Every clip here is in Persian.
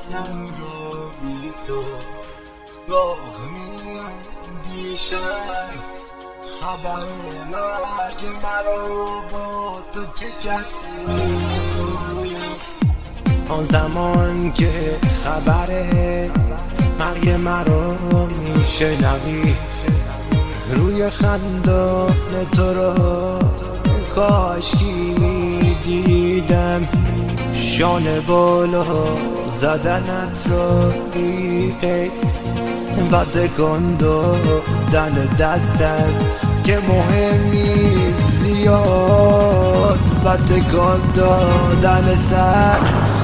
موندم رو بی تو گاه میاندیشم خبر مرگ مرا با تو چه کسی میگوید آن زمان که خبر مرگ مرا میشنوی روی خندان تو را کاشکی میدیدم شانه بالا زدنت را بیقید و تکان دادن دستت که مهم نیست زیاد و تکان دادن سر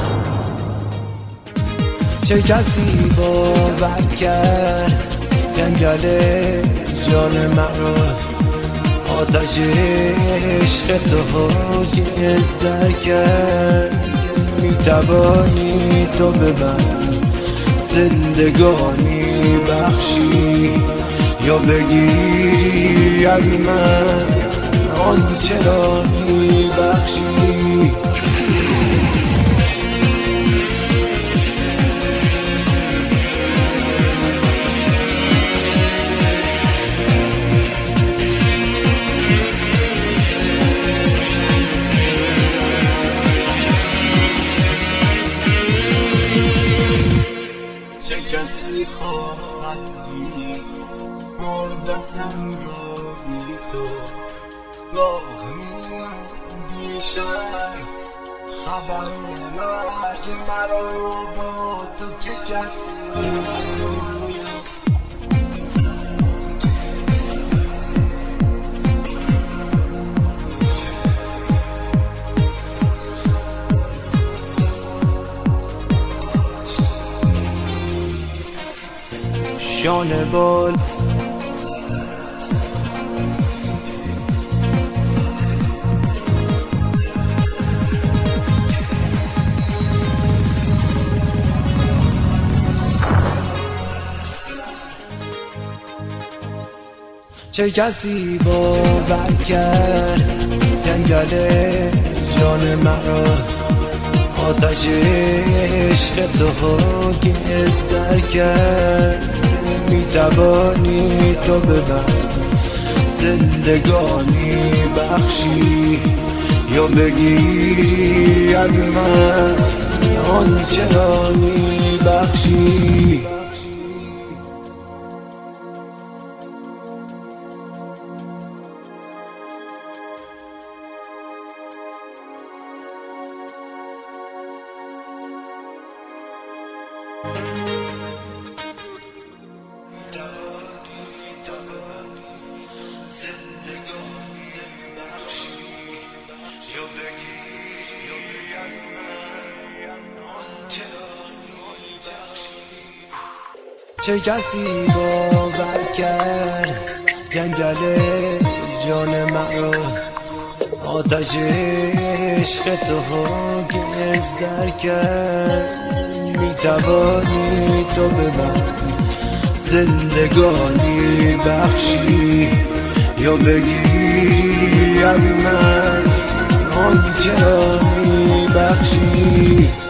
چه کسی باور کرد جنگل جان مرا آتش عشق تو گستر کرد میتوانی تو به من زندگانی بخشی یا بگیری از من آنچه را میبخشی چه کسی خواهد دید مردنم را بی تو گاه میاندیشم خبر مرگ مرا با تو چه کسی میگوید شانه بال چه کسی باور کرد جنگل جان مرا آتش عشق تو گستر کرد میتوانی تو به من زندگانی بخشی یا بگیری از من آنچه را میبخشی چه کسی باور کرد جنگل جان مرا آتش عشق تو گستر کرد میتوانی تو به من زندگانی بخشی یا بگیری از من آنچه را میبخشی